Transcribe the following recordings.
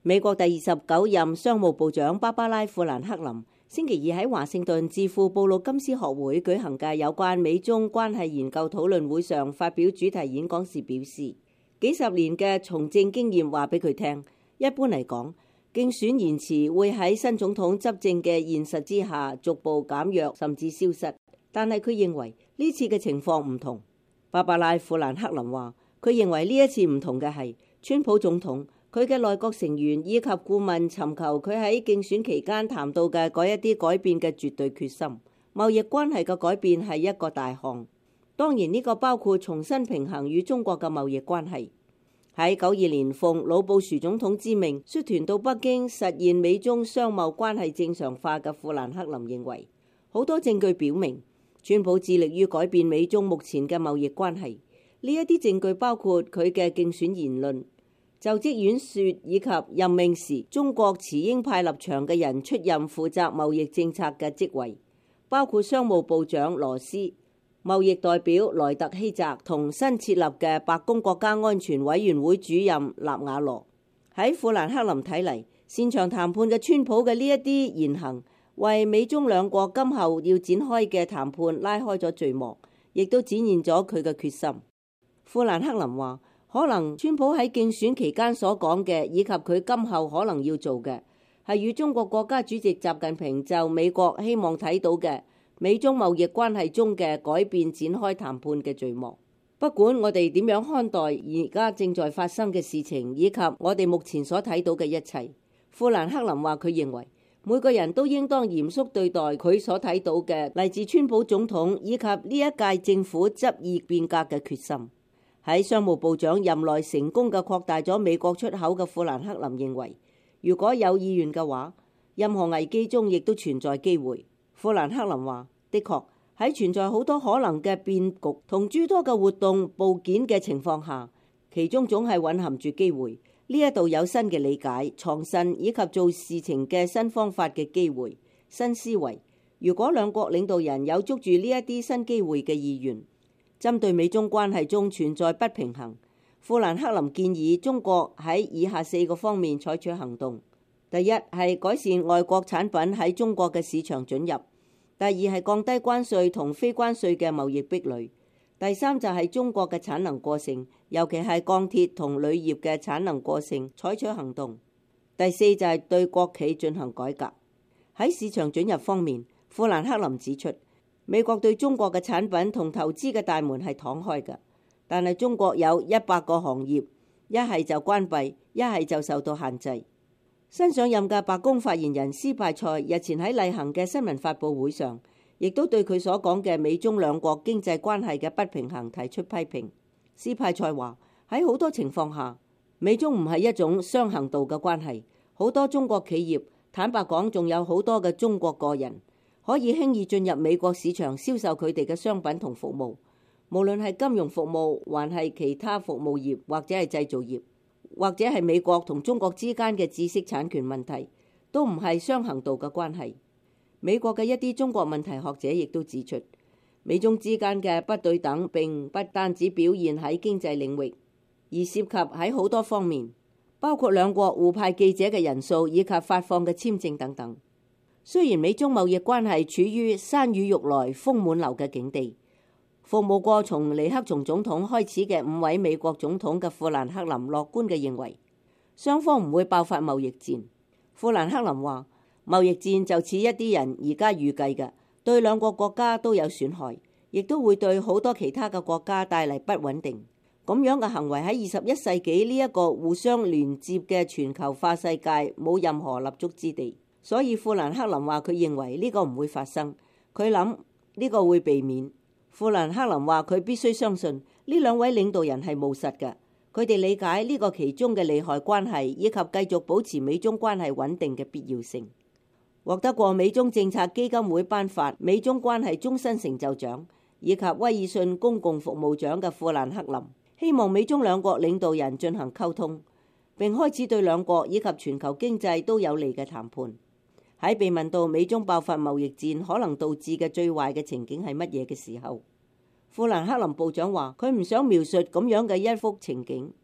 美國第29任商務部長芭芭拉·富蘭克林星期二喺華盛頓智庫布魯金斯學會舉行嘅有關美中關係研究討論會上發表主題演講時表示，幾十年嘅從政經驗話俾佢聽，一般嚟講，競選延遲會喺新總統執政嘅現實之下逐步減弱甚至消失。但係佢認為呢次嘅情況唔同。芭芭拉·富蘭克林話，佢認為呢一次唔同嘅係川普總統佢嘅內閣成員以及顧問尋求佢喺競選期間談到嘅嗰一啲改變嘅絕對決心。貿易關係嘅改變係一個大項，當然呢個包括重新平衡與中國嘅貿易關係。喺92年奉老布殊總統之命率團到北京實現美中商貿關係正常化嘅富蘭克林認為，好多證據表明川普致力於改變美中目前嘅貿易關係。呢一啲證據包括佢嘅競選言論、就職演說以及任命時中國持鷹派立場嘅人出任負責貿易政策嘅職位，包括商務部長羅斯、貿易代表萊特希澤同新設立嘅白宮國家安全委員會主任納瓦羅。喺富蘭克林睇嚟，擅長談判嘅川普嘅呢一啲言行，為美中兩國今後要展開嘅談判拉開咗序幕，亦都展現咗佢嘅決心。富蘭克林話，可能川普喺競選期間所講嘅，以及佢今後可能要做嘅，係與中國國家主席習近平就美國希望睇到嘅美中貿易關係中嘅改變展開談判嘅序幕。不管我哋點樣看待而家正在發生嘅事情，以及我哋目前所睇到嘅一切，富蘭克林話佢認為每個人都應當嚴肅對待佢所睇到嘅嚟自川普總統以及呢一屆政府執意變革嘅決心。喺商務部長任內成功嘅擴大咗美國出口嘅富蘭克林認為，如果有意願嘅話，任何危機中亦都存在機會。富蘭克林話，的確喺存在好多可能嘅變局同諸多嘅活動部件嘅情況下，其中總係蘊含住機會。呢一度有新嘅理解、創新以及做事情嘅新方法嘅機會、新思維。如果兩國領導人有捉住呢一啲新機會嘅意願，針對美中關係中存在不平衡，富蘭克林建議中國喺以下4個方面採取行動。第一係改善外國產品喺中國嘅市場准入；第二係降低關稅同非關稅嘅貿易壁壘；第三就係中國嘅產能過剩，尤其係鋼鐵同鋁業嘅產能過剩，採取行動；第四就係對國企進行改革。喺市場准入方面，富蘭克林指出，美國對中國嘅產品同投資嘅大門係敞開嘅，但係中國有100個行業，一係就關閉，一係就受到限制。新上任嘅白宮發言人斯派塞日前喺例行嘅新聞發佈會上，亦都對佢所講嘅美中兩國經濟關係嘅不平衡提出批評。斯派塞話，喺好多情況下，美中唔係一種雙向度嘅關係，好多中國企業，坦白講仲有好多嘅中國個人，可以輕易進入美國市場銷售佢哋嘅商品同服務，無論係金融服務，還係其他服務業，或者係製造業，或者係美國同中國之間嘅知識產權問題，都唔係雙向度嘅關係。美國嘅一啲中國問題學者亦都指出，美中之間嘅不對等並不單止表現喺經濟領域，而涉及喺好多方面，包括兩國互派記者嘅人數以及發放嘅簽證等等。雖然美中貿易關係處於山雨欲來風滿樓嘅境地，服務過從尼克松總統開始嘅5位美國總統嘅富蘭克林樂觀嘅認為，雙方唔會爆發貿易戰。富蘭克林話，貿易戰就似一啲人而家預計嘅，對兩個國家都有損害，亦都會對好多其他嘅國家帶嚟不穩定。咁樣嘅行為喺21世紀呢一個互相連接嘅全球化世界冇任何立足之地。所以富蘭克林話佢認為呢個唔會發生，佢諗呢個會避免。富蘭克林話佢必須相信呢兩位領導人係務實嘅，佢哋理解呢個其中嘅利害關係以及繼續保持美中關係穩定嘅必要性。獲得過美中政策基金會頒發美中關係終身成就獎以及威爾遜公共服務獎嘅富蘭克林，希望美中兩國領導人進行溝通，並開始對兩國以及全球經濟都有利嘅談判。喺被問到美中爆發貿易戰可能導致嘅最壞嘅情景係乜嘢嘅時候，富蘭克林部長話佢唔想描述咁樣嘅一幅情景。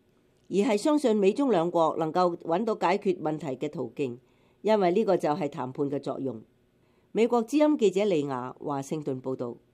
而係相信美中兩國能夠揾到解決問題嘅途徑，因為呢個就係談判嘅作用。美國之音記者李雅華盛頓報導。